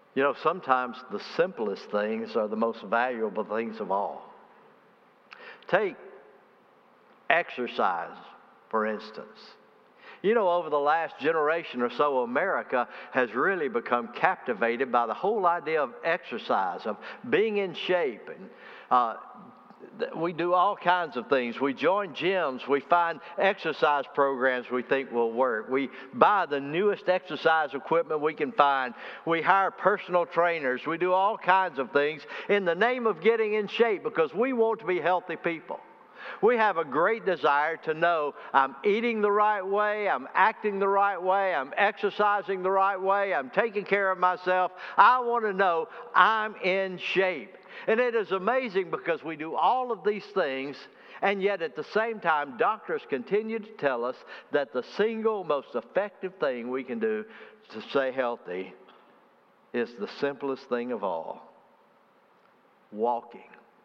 You know, sometimes the simplest things are the most valuable things of all. Take exercise, for instance. You know, over the last generation or so, America has really become captivated by the whole idea of exercise, of being in shape. And we do all kinds of things. We join gyms. We find exercise programs we think will work. We buy the newest exercise equipment we can find. We hire personal trainers. We do all kinds of things in the name of getting in shape because we want to be healthy people. We have a great desire to know I'm eating the right way, I'm acting the right way, I'm exercising the right way, I'm taking care of myself. I want to know I'm in shape. And it is amazing because we do all of these things, and yet at the same time, doctors continue to tell us that the single most effective thing we can do to stay healthy is the simplest thing of all: walking.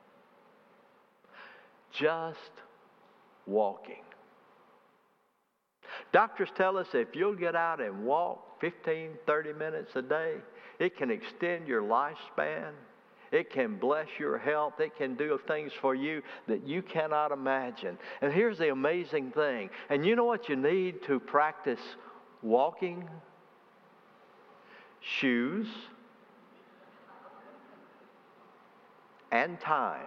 Just walking. Doctors tell us if you'll get out and walk 15, 30 minutes a day, it can extend your lifespan. It can bless your health. It can do things for you that you cannot imagine. And here's the amazing thing. And you know what you need to practice walking? Shoes and time.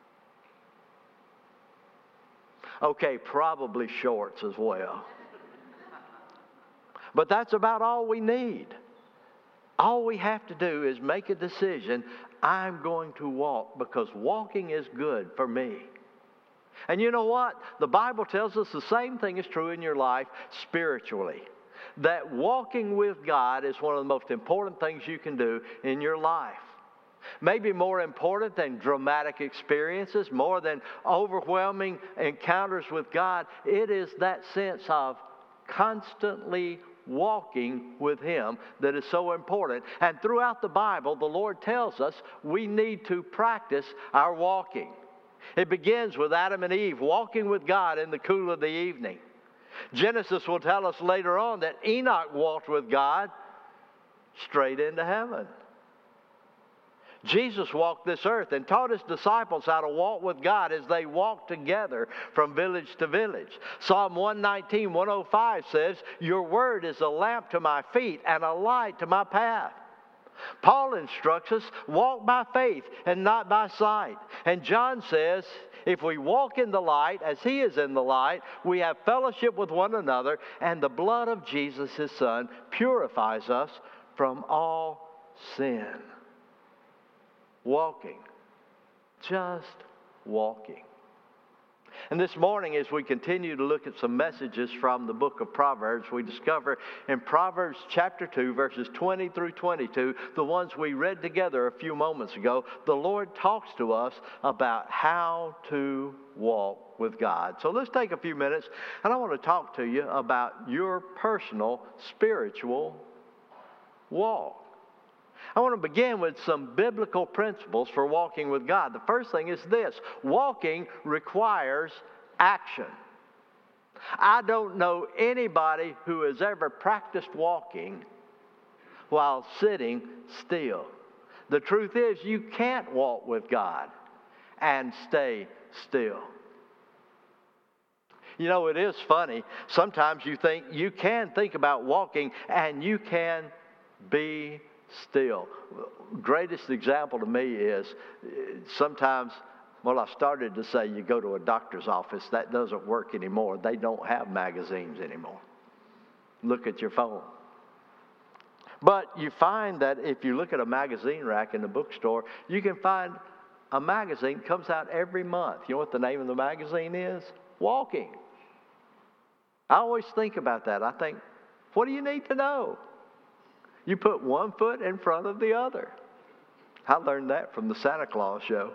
Okay, probably shorts as well. But that's about all we need. All we have to do is make a decision. I'm going to walk because walking is good for me. And you know what? The Bible tells us the same thing is true in your life spiritually. That walking with God is one of the most important things you can do in your life. Maybe more important than dramatic experiences, more than overwhelming encounters with God, it is that sense of constantly walking with Him that is so important. And throughout the Bible, the Lord tells us we need to practice our walking. It begins with Adam and Eve walking with God in the cool of the evening. Genesis will tell us later on that Enoch walked with God straight into heaven. Jesus walked this earth and taught His disciples how to walk with God as they walked together from village to village. Psalm 119, 105 says, "Your word is a lamp to my feet and a light to my path." Paul instructs us, walk by faith and not by sight. And John says, if we walk in the light as He is in the light, we have fellowship with one another, and the blood of Jesus, His Son, purifies us from all sin. Walking. Just walking. And this morning, as we continue to look at some messages from the book of Proverbs, we discover in Proverbs chapter 2, verses 20 through 22, the ones we read together a few moments ago, the Lord talks to us about how to walk with God. So let's take a few minutes, and I want to talk to you about your personal spiritual walk. I want to begin with some biblical principles for walking with God. The first thing is this: walking requires action. I don't know anybody who has ever practiced walking while sitting still. The truth is, you can't walk with God and stay still. You know, it is funny. Sometimes you can think about walking and you can be still. Greatest example to me is sometimes, well, I started to say you go to a doctor's office. That doesn't work anymore. They don't have magazines anymore. Look at your phone. But you find that if you look at a magazine rack in the bookstore, you can find a magazine comes out every month. You know what the name of the magazine is? Walking. I always think about that. I think, what do you need to know? You put one foot in front of the other. I learned that from the Santa Claus show.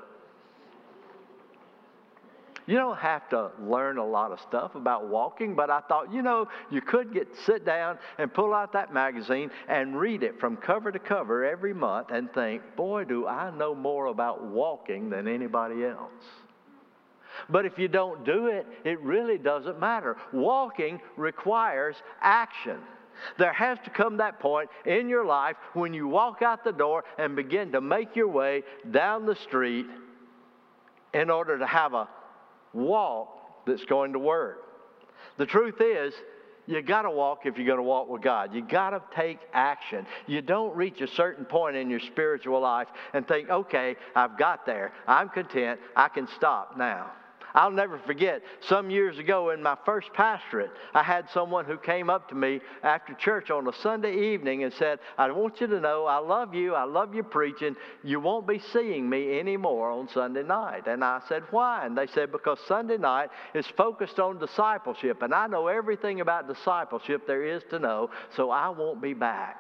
You don't have to learn a lot of stuff about walking, but I thought, you could sit down and pull out that magazine and read it from cover to cover every month and think, boy, do I know more about walking than anybody else. But if you don't do it, it really doesn't matter. Walking requires action. There has to come that point in your life when you walk out the door and begin to make your way down the street in order to have a walk that's going to work. The truth is, you got to walk if you're going to walk with God. You got to take action. You don't reach a certain point in your spiritual life and think, okay, I've got there. I'm content. I can stop now. I'll never forget, some years ago in my first pastorate, I had someone who came up to me after church on a Sunday evening and said, I want you to know I love you preaching. You won't be seeing me anymore on Sunday night. And I said, why? And they said, because Sunday night is focused on discipleship, and I know everything about discipleship there is to know, so I won't be back.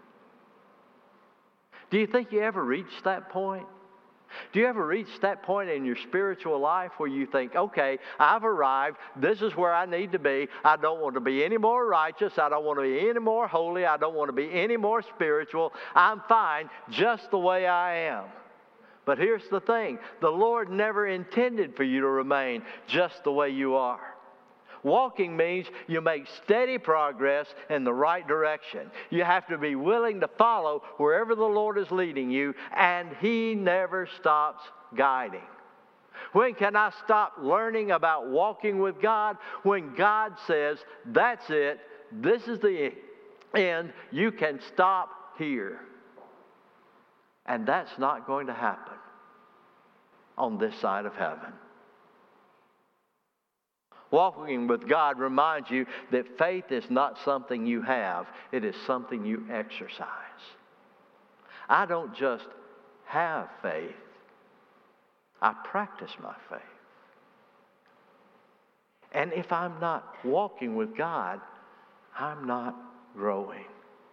Do you think you ever reached that point? Do you ever reach that point in your spiritual life where you think, okay, I've arrived. This is where I need to be. I don't want to be any more righteous. I don't want to be any more holy. I don't want to be any more spiritual. I'm fine just the way I am. But here's the thing. The Lord never intended for you to remain just the way you are. Walking means you make steady progress in the right direction. You have to be willing to follow wherever the Lord is leading you, and He never stops guiding. When can I stop learning about walking with God? When God says, that's it, this is the end, you can stop here. And that's not going to happen on this side of heaven. Walking with God reminds you that faith is not something you have. It is something you exercise. I don't just have faith. I practice my faith. And if I'm not walking with God, I'm not growing.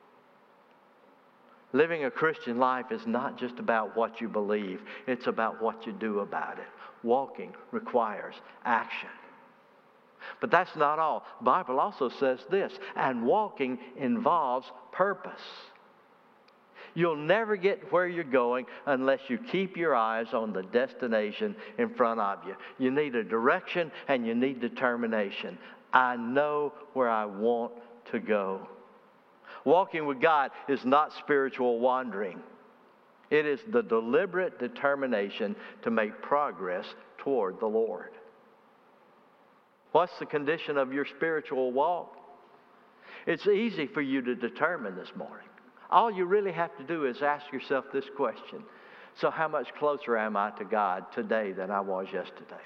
Living a Christian life is not just about what you believe. It's about what you do about it. Walking requires action. But that's not all. The Bible also says this, and walking involves purpose. You'll never get where you're going unless you keep your eyes on the destination in front of you. You need a direction and you need determination. I know where I want to go. Walking with God is not spiritual wandering. It is the deliberate determination to make progress toward the Lord. What's the condition of your spiritual walk? It's easy for you to determine this morning. All you really have to do is ask yourself this question. So how much closer am I to God today than I was yesterday?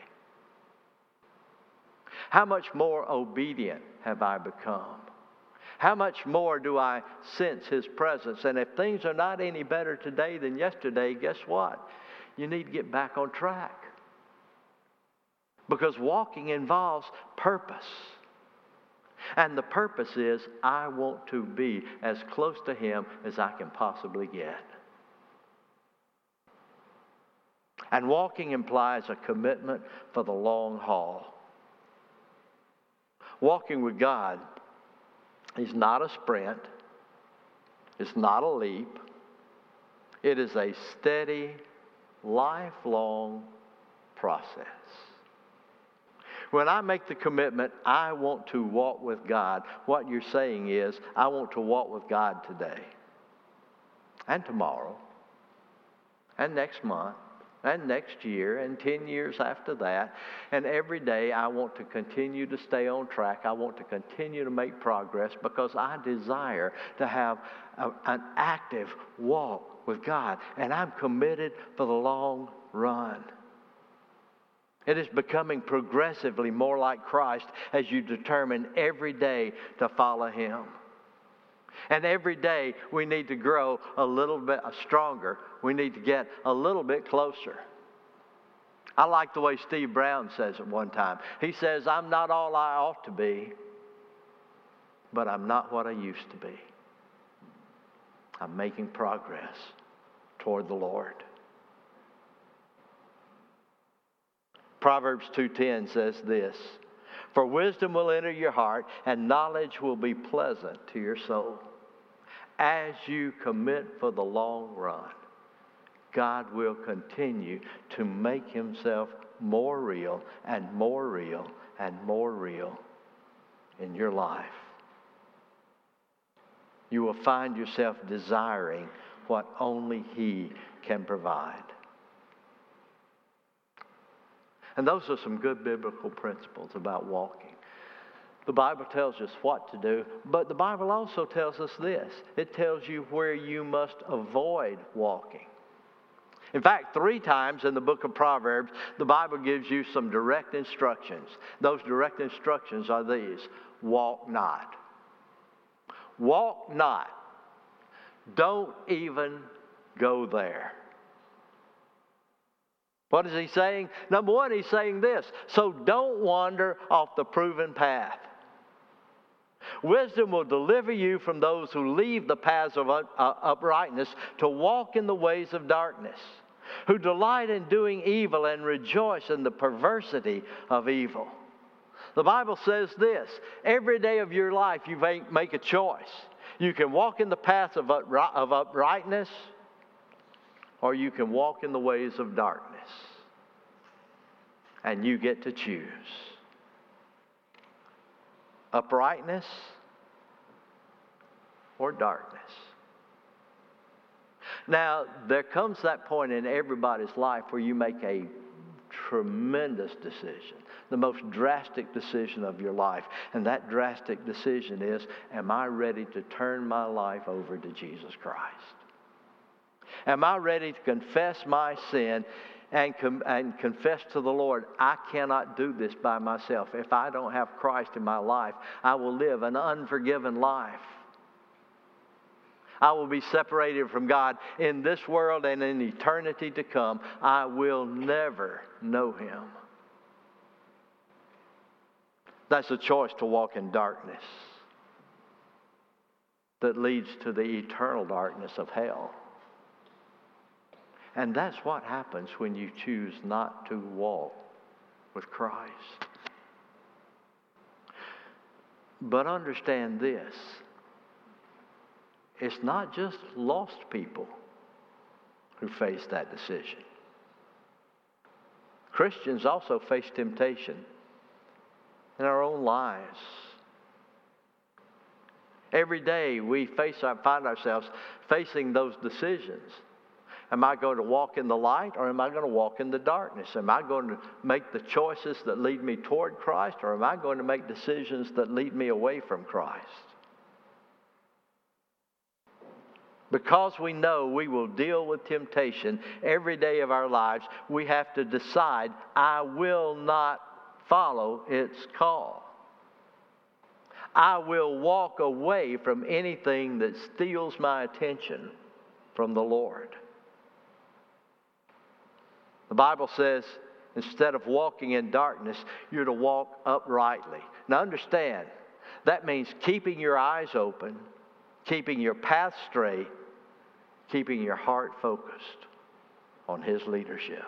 How much more obedient have I become? How much more do I sense His presence? And if things are not any better today than yesterday, guess what? You need to get back on track. Because walking involves purpose. And the purpose is, I want to be as close to Him as I can possibly get. And walking implies a commitment for the long haul. Walking with God is not a sprint. It's not a leap. It is a steady, lifelong process. When I make the commitment, I want to walk with God, what you're saying is, I want to walk with God today, and tomorrow, and next month, and next year, and 10 years after that. And every day I want to continue to stay on track. I want to continue to make progress because I desire to have an active walk with God. And I'm committed for the long run. It is becoming progressively more like Christ as you determine every day to follow Him. And every day we need to grow a little bit stronger. We need to get a little bit closer. I like the way Steve Brown says it one time. He says, I'm not all I ought to be, but I'm not what I used to be. I'm making progress toward the Lord. Proverbs 2:10 says this, for wisdom will enter your heart and knowledge will be pleasant to your soul. As you commit for the long run, God will continue to make Himself more real and more real and more real in your life. you will find yourself desiring what only He can provide. And those are some good biblical principles about walking. The Bible tells us what to do, but the Bible also tells us this. It tells you where you must avoid walking. In fact, 3 times in the book of Proverbs, the Bible gives you some direct instructions. Those direct instructions are these: walk not. Walk not. Don't even go there. What is he saying? Number one, he's saying this: so don't wander off the proven path. Wisdom will deliver you from those who leave the paths of uprightness to walk in the ways of darkness, who delight in doing evil and rejoice in the perversity of evil. The Bible says this: every day of your life you make a choice. You can walk in the paths of uprightness, or you can walk in the ways of darkness. And you get to choose. Uprightness or darkness. Now, there comes that point in everybody's life where you make a tremendous decision, the most drastic decision of your life. And that drastic decision is, am I ready to turn my life over to Jesus Christ? Am I ready to confess my sin and confess to the Lord, I cannot do this by myself. If I don't have Christ in my life, I will live an unforgiven life. I will be separated from God in this world and in eternity to come. I will never know Him. That's a choice to walk in darkness that leads to the eternal darkness of hell. And that's what happens when you choose not to walk with Christ. But understand this: it's not just lost people who face that decision. Christians also face temptation in our own lives. Every day we find ourselves facing those decisions. Am I going to walk in the light, or am I going to walk in the darkness? Am I going to make the choices that lead me toward Christ, or am I going to make decisions that lead me away from Christ? Because we know we will deal with temptation every day of our lives, we have to decide, I will not follow its call. I will walk away from anything that steals my attention from the Lord. The Bible says, instead of walking in darkness, you're to walk uprightly. Now understand, that means keeping your eyes open, keeping your path straight, keeping your heart focused on His leadership.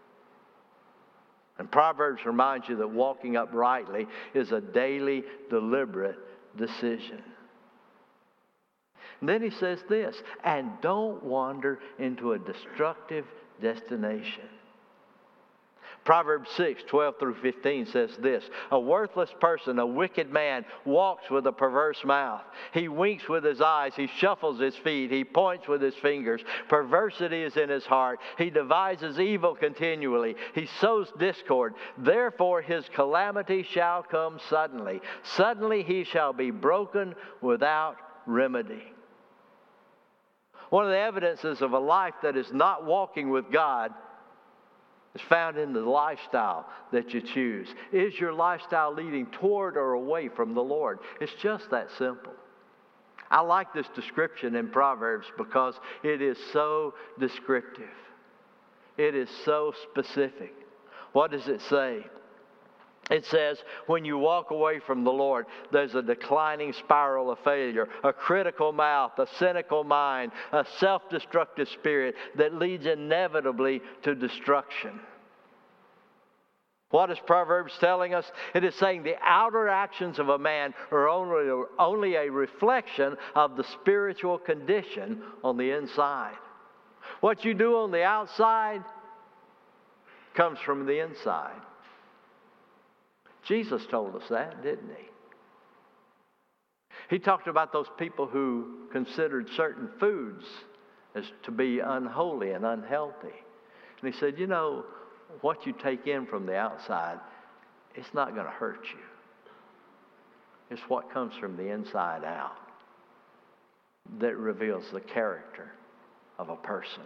And Proverbs reminds you that walking uprightly is a daily, deliberate decision. And then he says this: and don't wander into a destructive destination. Proverbs 6:12-15 says this: a worthless person, a wicked man, walks with a perverse mouth. He winks with his eyes. He shuffles his feet. He points with his fingers. Perversity is in his heart. He devises evil continually. He sows discord. Therefore his calamity shall come suddenly. Suddenly he shall be broken without remedy. One of the evidences of a life that is not walking with God is found in the lifestyle that you choose. Is your lifestyle leading toward or away from the Lord? It's just that simple. I like this description in Proverbs because it is so descriptive. It is so specific. What does it say? It says, when you walk away from the Lord, there's a declining spiral of failure, a critical mouth, a cynical mind, a self-destructive spirit that leads inevitably to destruction. What is Proverbs telling us? It is saying the outer actions of a man are only a reflection of the spiritual condition on the inside. What you do on the outside comes from the inside. Jesus told us that, didn't He? He talked about those people who considered certain foods as to be unholy and unhealthy. And he said, you know, what you take in from the outside, it's not going to hurt you. It's what comes from the inside out that reveals the character of a person.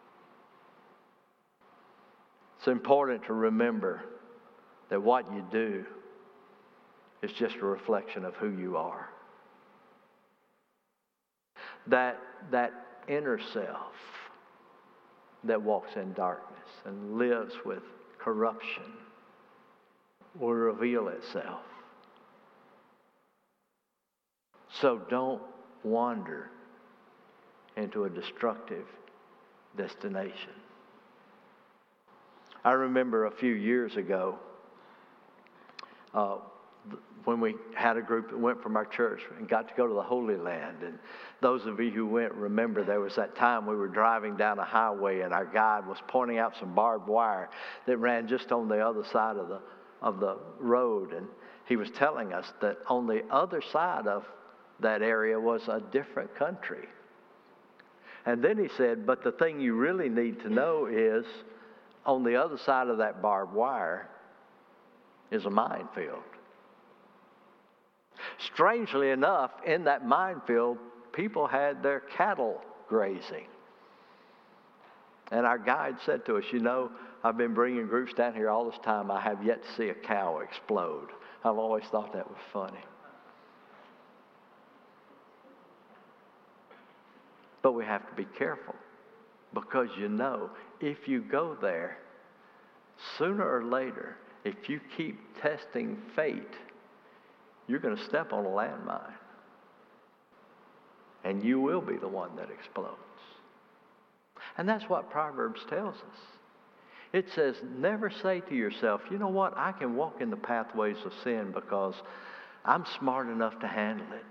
It's important to remember that what you do is just a reflection of who you are. That inner self that walks in darkness and lives with corruption will reveal itself. So don't wander into a destructive destination. I remember a few years ago when we had a group that went from our church and got to go to the Holy Land. And those of you who went remember there was that time we were driving down a highway and our guide was pointing out some barbed wire that ran just on the other side of the road. And he was telling us that on the other side of that area was a different country. And then he said, but the thing you really need to know is on the other side of that barbed wire is a minefield. Strangely enough, in that minefield, people had their cattle grazing. And our guide said to us, you know, I've been bringing groups down here all this time. I have yet to see a cow explode. I've always thought that was funny. But we have to be careful because you know, if you go there, sooner or later, if you keep testing fate, you're going to step on a landmine. And you will be the one that explodes. And that's what Proverbs tells us. It says, never say to yourself, you know what, I can walk in the pathways of sin because I'm smart enough to handle it.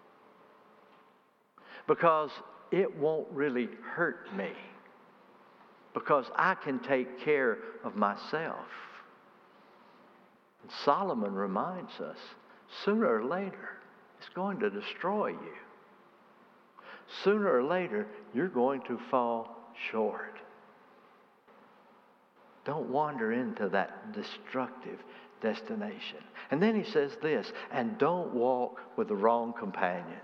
Because it won't really hurt me. Because I can take care of myself. And Solomon reminds us, sooner or later, it's going to destroy you. Sooner or later, you're going to fall short. Don't wander into that destructive destination. And then he says this, and don't walk with the wrong companions.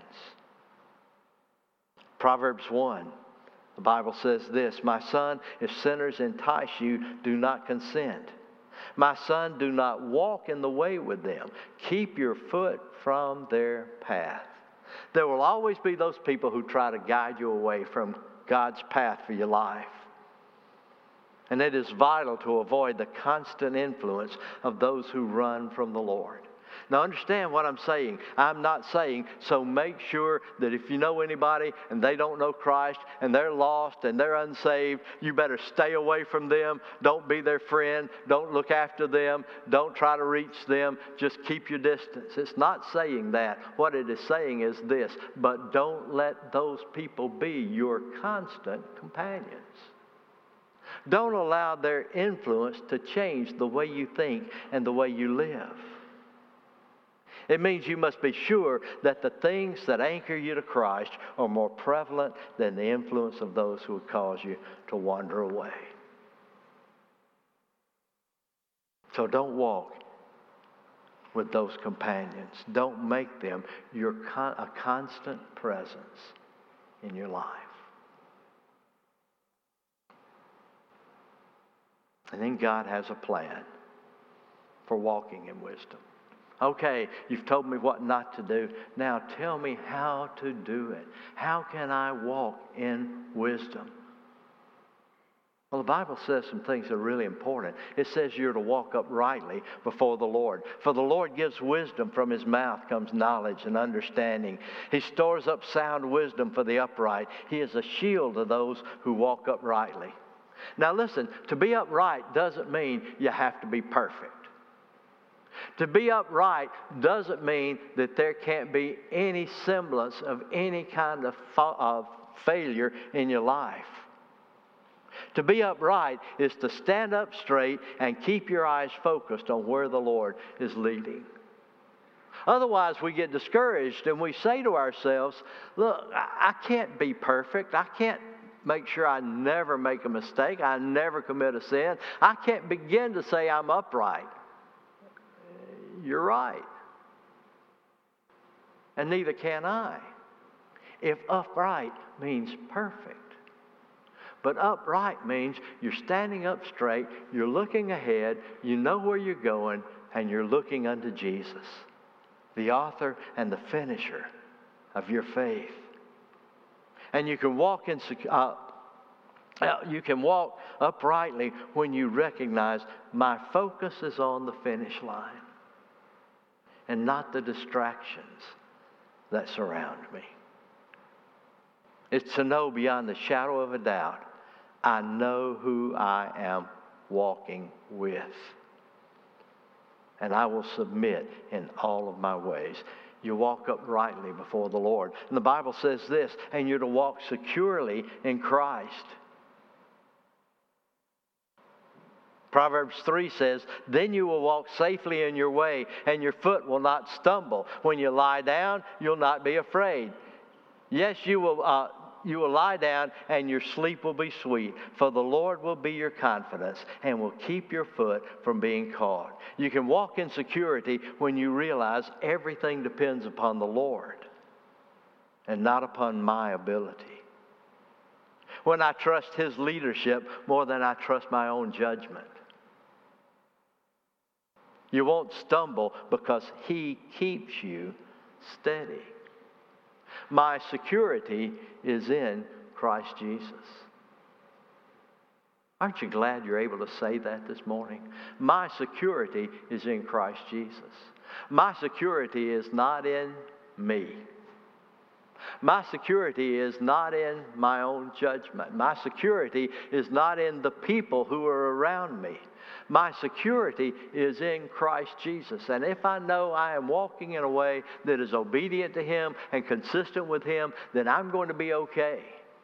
Proverbs 1, the Bible says this, my son, if sinners entice you, do not consent. My son, do not walk in the way with them. Keep your foot from their path. There will always be those people who try to guide you away from God's path for your life. And it is vital to avoid the constant influence of those who run from the Lord. Now understand what I'm saying. I'm not saying, so make sure that if you know anybody and they don't know Christ and they're lost and they're unsaved, you better stay away from them. Don't be their friend. Don't look after them. Don't try to reach them. Just keep your distance. It's not saying that. What it is saying is this, but don't let those people be your constant companions. Don't allow their influence to change the way you think and the way you live. It means you must be sure that the things that anchor you to Christ are more prevalent than the influence of those who would cause you to wander away. So don't walk with those companions. Don't make them a constant presence in your life. And then God has a plan for walking in wisdom. Okay, you've told me what not to do. Now tell me how to do it. How can I walk in wisdom? Well, the Bible says some things that are really important. It says you're to walk uprightly before the Lord. For the Lord gives wisdom. From his mouth comes knowledge and understanding. He stores up sound wisdom for the upright. He is a shield to those who walk uprightly. Now listen, to be upright doesn't mean you have to be perfect. To be upright doesn't mean that there can't be any semblance of any kind of failure in your life. To be upright is to stand up straight and keep your eyes focused on where the Lord is leading. Otherwise, we get discouraged and we say to ourselves, look, I can't be perfect. I can't make sure I never make a mistake. I never commit a sin. I can't begin to say I'm upright. You're right. And neither can I. If upright means perfect. But upright means you're standing up straight, you're looking ahead, you know where you're going, and you're looking unto Jesus, the author and the finisher of your faith. And you can walk uprightly when you recognize my focus is on the finish line and not the distractions that surround me. It's to know beyond the shadow of a doubt, I know who I am walking with. And I will submit in all of my ways. You walk uprightly before the Lord. And the Bible says this, and you're to walk securely in Christ. Proverbs 3 says, then you will walk safely in your way, and your foot will not stumble. When you lie down, you'll not be afraid. Yes, you will lie down, and your sleep will be sweet, for the Lord will be your confidence and will keep your foot from being caught. You can walk in security when you realize everything depends upon the Lord and not upon my ability. When I trust His leadership more than I trust my own judgment. You won't stumble because He keeps you steady. My security is in Christ Jesus. Aren't you glad you're able to say that this morning? My security is in Christ Jesus. My security is not in me. My security is not in my own judgment. My security is not in the people who are around me. My security is in Christ Jesus. And if I know I am walking in a way that is obedient to Him and consistent with Him, then I'm going to be okay.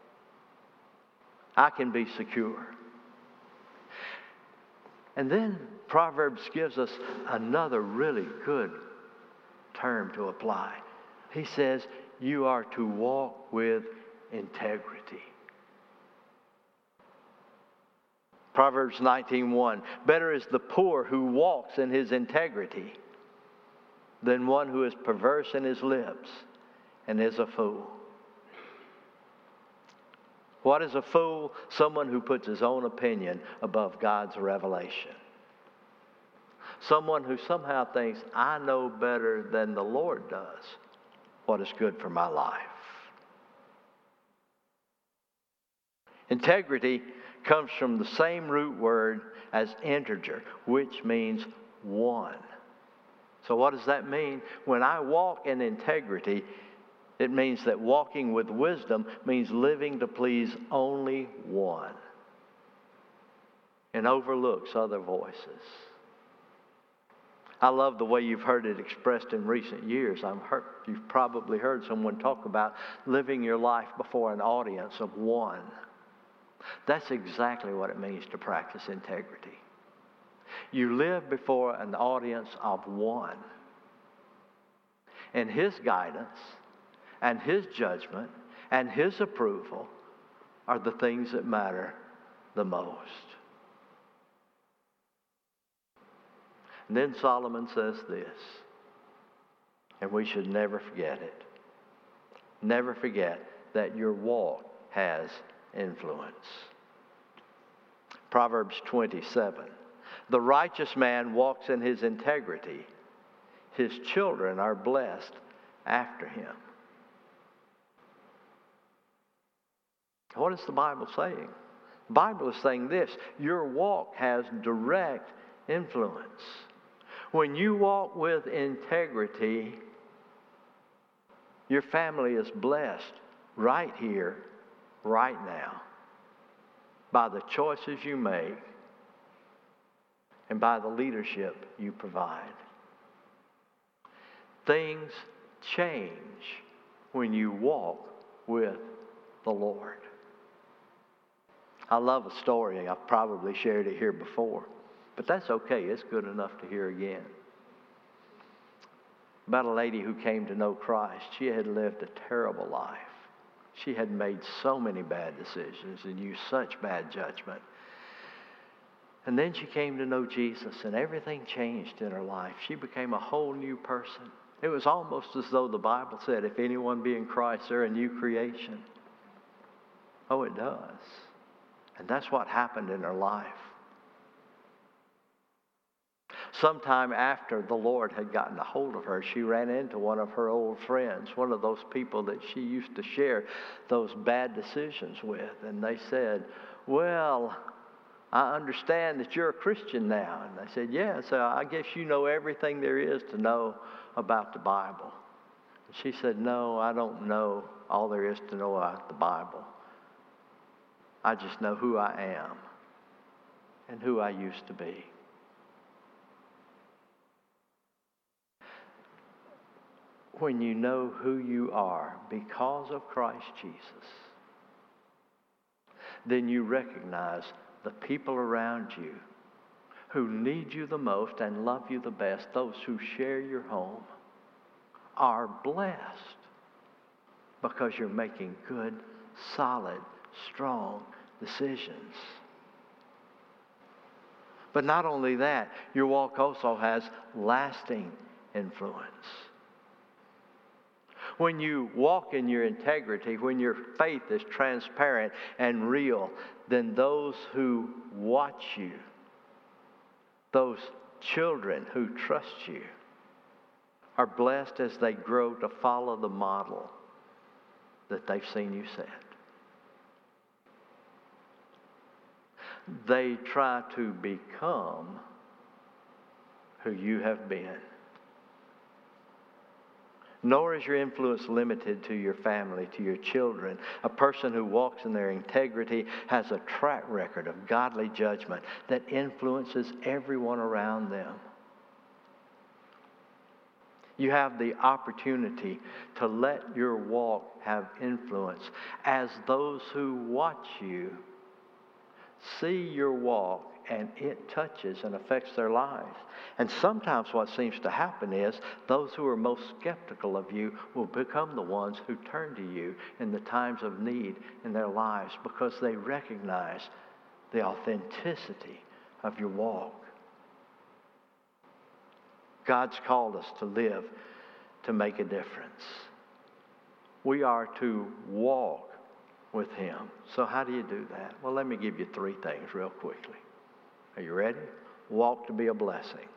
I can be secure. And then Proverbs gives us another really good term to apply. He says, you are to walk with integrity. Proverbs 19:1, better is the poor who walks in his integrity than one who is perverse in his lips and is a fool. What is a fool? Someone who puts his own opinion above God's revelation. Someone who somehow thinks, I know better than the Lord does what is good for my life. Integrity comes from the same root word as integer, which means one. So what does that mean? When I walk in integrity, it means that walking with wisdom means living to please only one and overlooks other voices. I love the way you've heard it expressed in recent years. You've probably heard someone talk about living your life before an audience of one. That's exactly what it means to practice integrity. You live before an audience of one. And His guidance and His judgment and His approval are the things that matter the most. And then Solomon says this, and we should never forget it. Never forget that your walk has influence. Proverbs 27. The righteous man walks in his integrity. His children are blessed after him. What is the Bible saying? The Bible is saying this: your walk has direct influence. When you walk with integrity, your family is blessed right here, right now, by the choices you make and by the leadership you provide. Things change when you walk with the Lord. I love a story. I've probably shared it here before, but that's okay. It's good enough to hear again. about a lady who came to know Christ. She had lived a terrible life. She had made so many bad decisions and used such bad judgment. And then she came to know Jesus, and everything changed in her life. She became a whole new person. It was almost as though the Bible said, if anyone be in Christ, they're a new creation. Oh, it does. And that's what happened in her life. Sometime after the Lord had gotten a hold of her, she ran into one of her old friends, one of those people that she used to share those bad decisions with. And they said, well, I understand that you're a Christian now. And they said, yeah, so I guess you know everything there is to know about the Bible. And she said, no, I don't know all there is to know about the Bible. I just know who I am and who I used to be. When you know who you are because of Christ Jesus, then you recognize the people around you who need you the most and love you the best, those who share your home, are blessed because you're making good, solid, strong decisions. But not only that, your walk also has lasting influence. When you walk in your integrity, when your faith is transparent and real, then those who watch you, those children who trust you, are blessed as they grow to follow the model that they've seen you set. They try to become who you have been. Nor is your influence limited to your family, to your children. A person who walks in their integrity has a track record of godly judgment that influences everyone around them. You have the opportunity to let your walk have influence as those who watch you see your walk and it touches and affects their lives. And sometimes what seems to happen is those who are most skeptical of you will become the ones who turn to you in the times of need in their lives because they recognize the authenticity of your walk. God's called us to live to make a difference. We are to walk with Him. So how do you do that? Well, let me give you 3 things real quickly. Are you ready? Walk to be a blessing.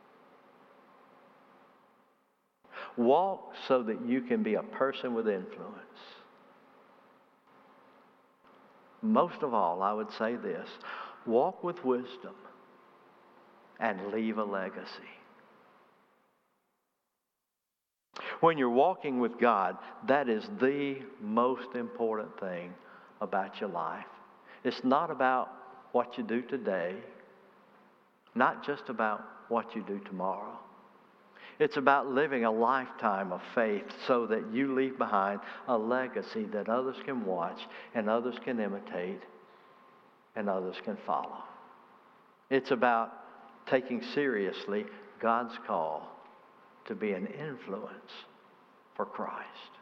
Walk so that you can be a person with influence. Most of all, I would say this: walk with wisdom and leave a legacy. When you're walking with God, that is the most important thing about your life. It's not about what you do today, not just about what you do tomorrow. It's about living a lifetime of faith so that you leave behind a legacy that others can watch and others can imitate and others can follow. It's about taking seriously God's call to be an influence for Christ.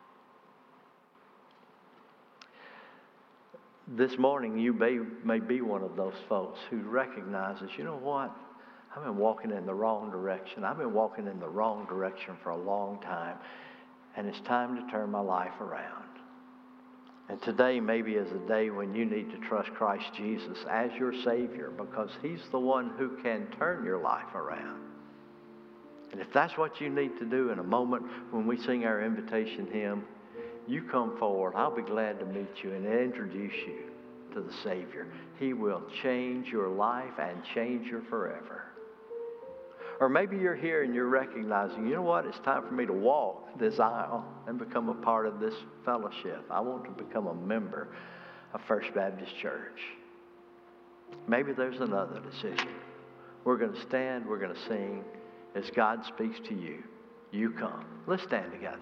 This morning, you may be one of those folks who recognizes, you know what? I've been walking in the wrong direction. I've been walking in the wrong direction for a long time, and it's time to turn my life around. And today maybe is a day when you need to trust Christ Jesus as your Savior, because He's the one who can turn your life around. And if that's what you need to do in a moment when we sing our invitation hymn, you come forward. I'll be glad to meet you and introduce you to the Savior. He will change your life and change you forever. Or maybe you're here and you're recognizing, you know what, it's time for me to walk this aisle and become a part of this fellowship. I want to become a member of First Baptist Church. Maybe there's another decision. We're going to stand, we're going to sing. As God speaks to you, you come. Let's stand together.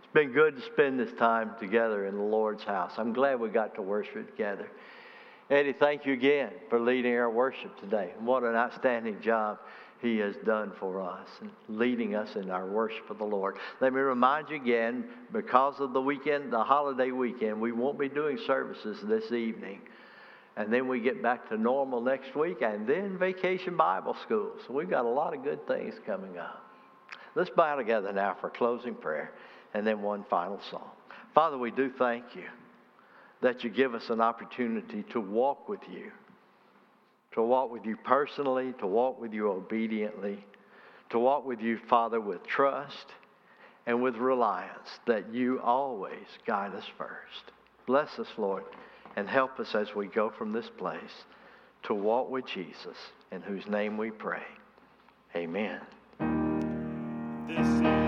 It's been good to spend this time together in the Lord's house. I'm glad we got to worship together. Eddie, thank you again for leading our worship today. What an outstanding job he has done for us and leading us in our worship of the Lord. Let me remind you again, because of the weekend, the holiday weekend, we won't be doing services this evening. And then we get back to normal next week, and then Vacation Bible School. So we've got a lot of good things coming up. Let's bow together now for closing prayer and then one final song. Father, we do thank you that you give us an opportunity to walk with you personally, to walk with you obediently, to walk with you, Father, with trust and with reliance that you always guide us first. Bless us, Lord, and help us as we go from this place to walk with Jesus, in whose name we pray. Amen. This is